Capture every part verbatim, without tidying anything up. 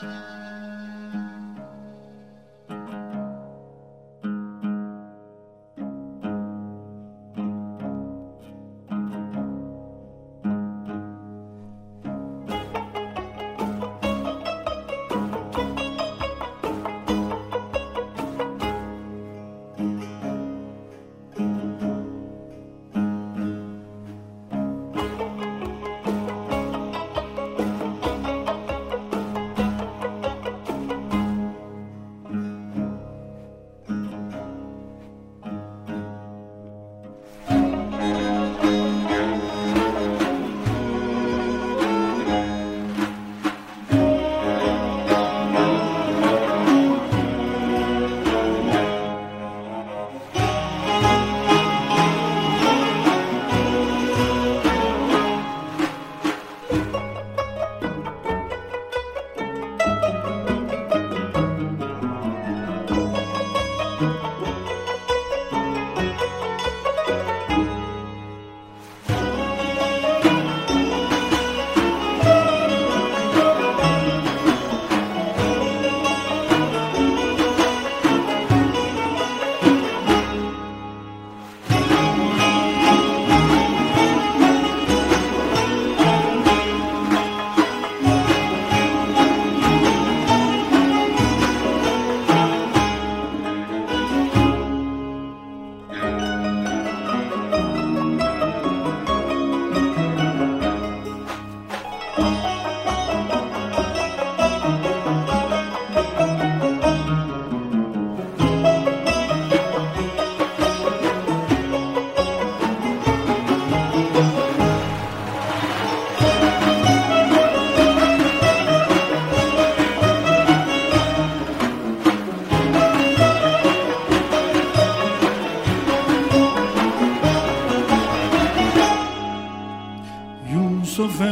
یوسف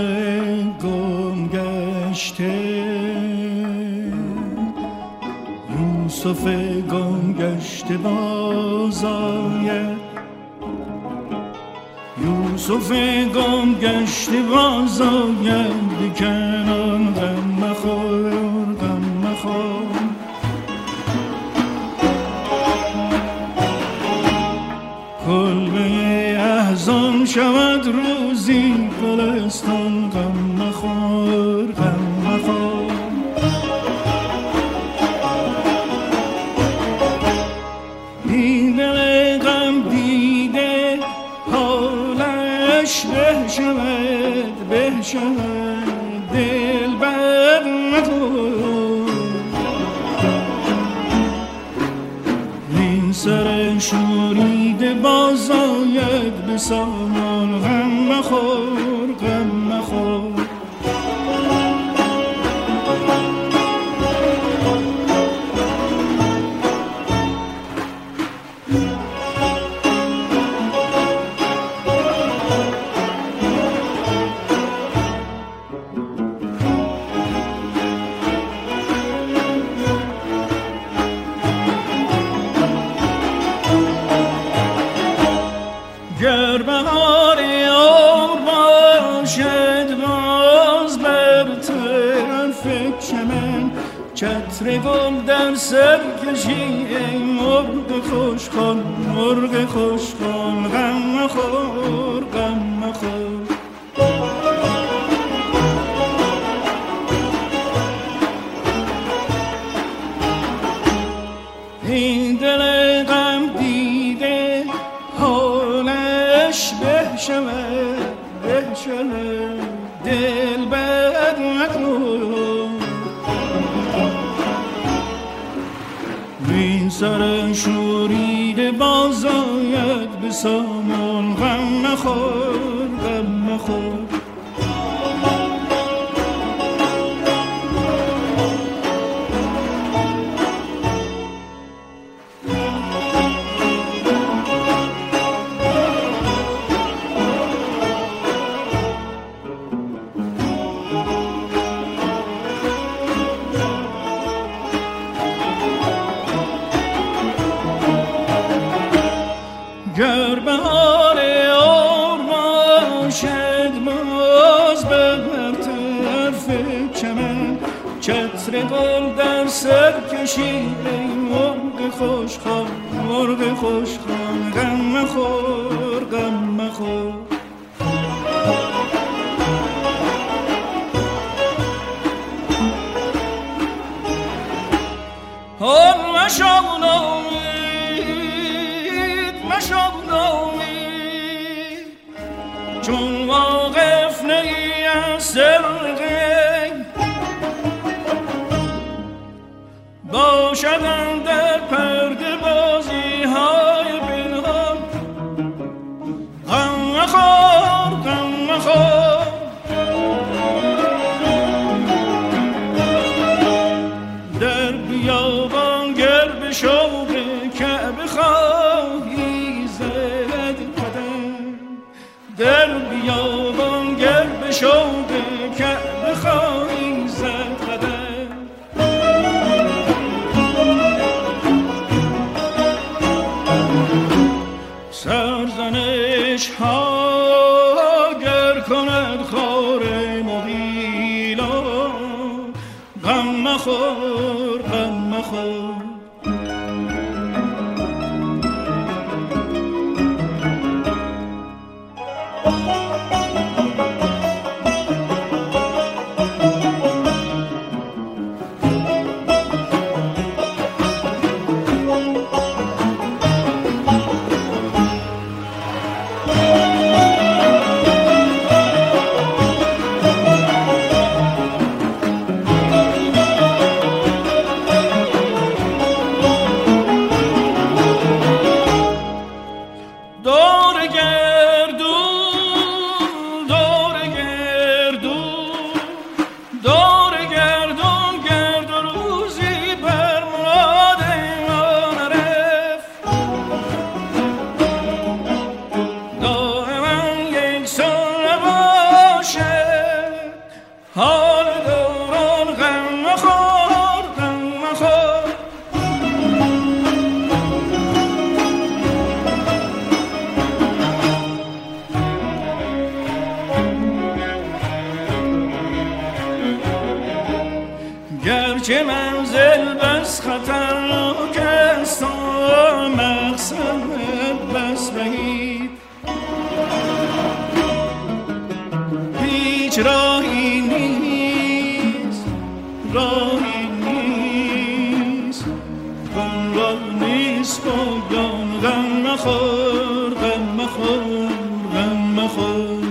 گم گشته، یوسف گم گشته باز آید، یوسف گم گشته باز آید، به کنان غم مخور غم مخور. کلبه احزان شود روزی، گلستان غم مخور غم مخور. دیده غم دیده حالش به شود به شود، دل بر مکن این سر شوریده باز آید، به سامان غم مخور غم مخور. گر بهار عمر باشد باز بر طرف چمن، چتر گل در سر کشی ای مرغ خوشخوان مرغ خوشخوان، غم مخور غم مخور. این دل غم دیده حالش به شود به شود، دل بر مکن این سر شوریده باز آید، به سامان غم مخور غم مخور. گر بهار عمر باشد گل در سر کشید ای مرغ خوشخوان مرغ خوشخوان غم مخور غم مخور حال مشو نامید مشو نامید چون واقف نی از سرغی باشدن در پرده بازی های پنهان غم مخور غم مخور در بیابان گر به شوق کعبه خواهی زد قدم در بیابان گر به شوق کعبه خواهی زد قدم سرزنش ها گر کند خار مغیلا غم مخور غم مخور گرچه منزل بس خطرناک است و مقصد بس بعید هیچ راهی نیست راهی نیست غم راه نیست پایان غم مخور غم مخور غم مخور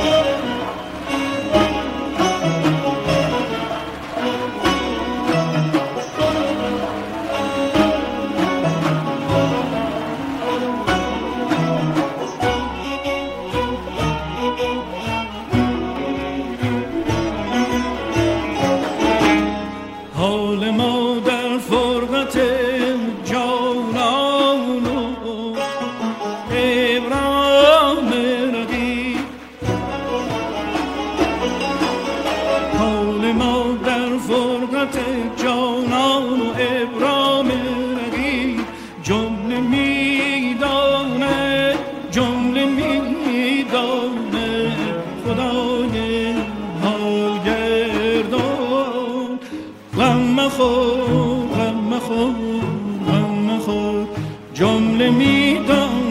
جانان و ابرام رقیب جمله میدانه جمله میدانه خدای حال گردان غم مخور غم مخور غم مخور جمله میدانه